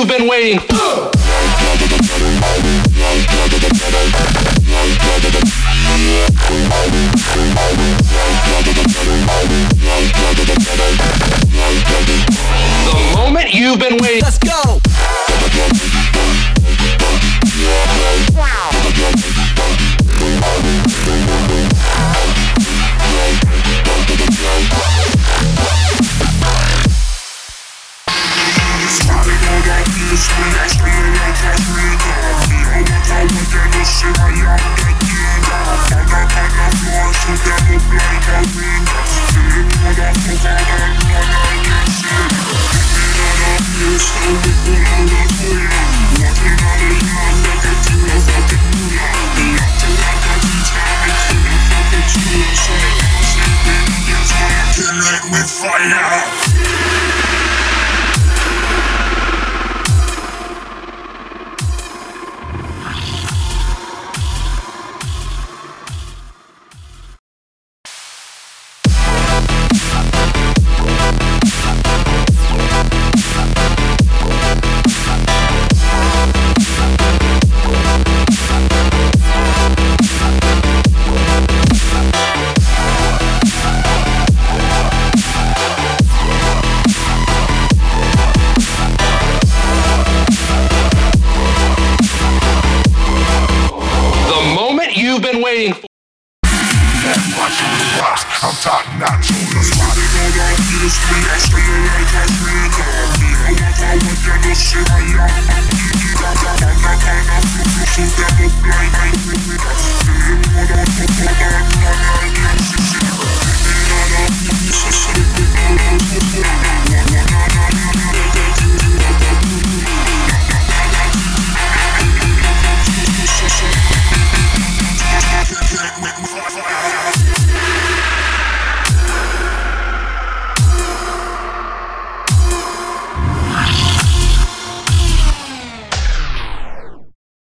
been waiting for. The moment you've been waiting. Let's go. You've been waiting for. I'm top notch. The spot it all out, you just me, I stay like I feel. Me, I want to shit, I